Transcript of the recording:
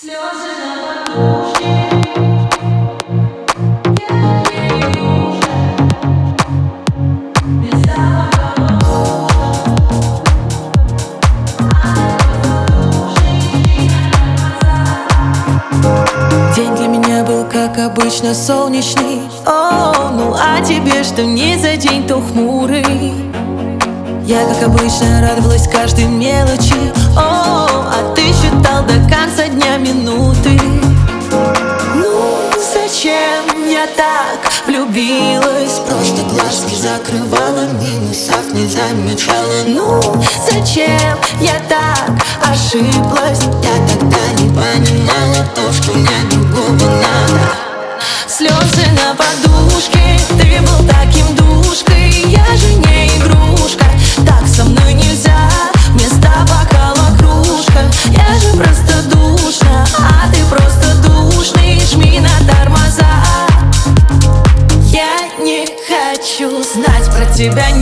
Слезы на подушке. День для меня был, как обычно, солнечный. Ну а тебе что не за день, то хмурый. Я, как обычно, радовалась каждой мелочи. А ты считал до конца дня минуты. Ну, зачем я так влюбилась? Просто глазки закрывала, минусов не замечала. Ну, зачем я так ошиблась? Я тогда не понимала то, что мне другого надо. Слезы на подушке, ты был таким душкой. Я же не игрушка, так со мной нельзя. Вместо бокала кружка, я же просто душна, а ты просто душный. Жми на тормоза. Я не хочу знать про тебя